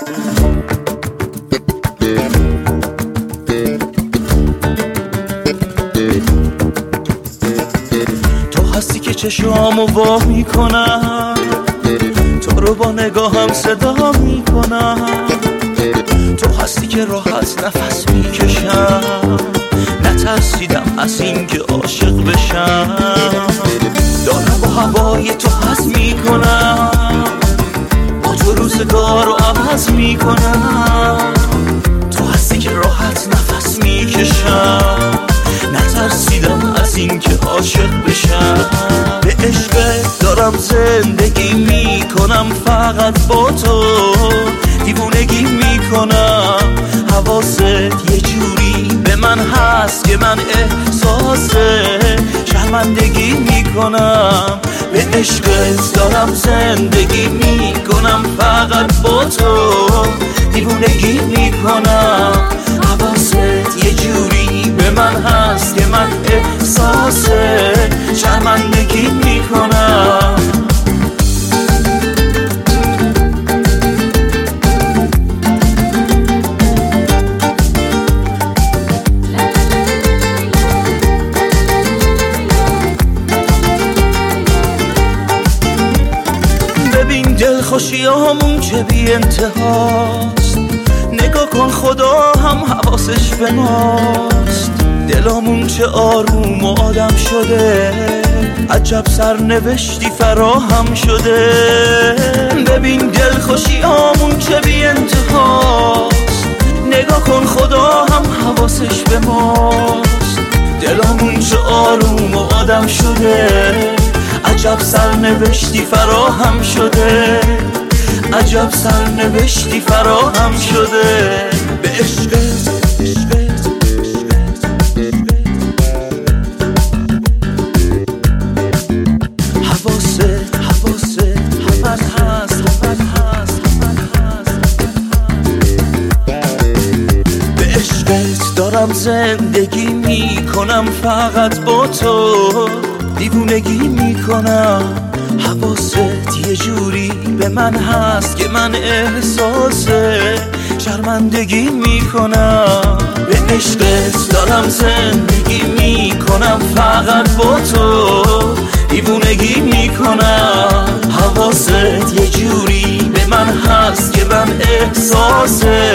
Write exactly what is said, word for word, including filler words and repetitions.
هستی که چشامو وا میکنم، تو رو با نگاهم صدا میکنم. تو هستی که راحت نفس میکشم، نترسیدم از این که عاشق بشم. دارم با هوای تو حس میکنم، با تو روزگار رو عوض میکنم. تو هستی که راحت نفس میکشم، نترسیدم از این که عاشق بشم. به عشقت دارم زندگی میکنم، فقط با تو دیوونگی میکنم. حواست یه جوری به من هست که من احساس شرمندگی میکنم. به عشقت دارم زندگی میکنم، فقط با تو دیوونگی میکنم. حواست یه جوری به من هست که من احساس شرمندگی میکنم. ببین دلخوشیامون چه بی انتهاست، نگاه کن خدا هم حواسش به ماست. دلامون چه آروم و آدم شده، عجب سرنوشتی فراهم شده. ببین دلخوشیامون چه بی انتهاست، نگاه کن خدا هم حواسش به ماست. دلامون چه آروم و آدم شده، عجب سرنوشتی فراهم شده. عجب سرنوشتی فراهم شده. به عشقت حواست حواست همن هست همن هست همن هست. به عشقت دارم زندگی میکنم، فقط با تو دیوونگی میکنم. حواست یه جوری به من هست که من احساس شرمندگی میکنم. به عشقت دارم زندگی میکنم، فقط با تو دیوونگی میکنم. حواست یه جوری به من هست که من احساس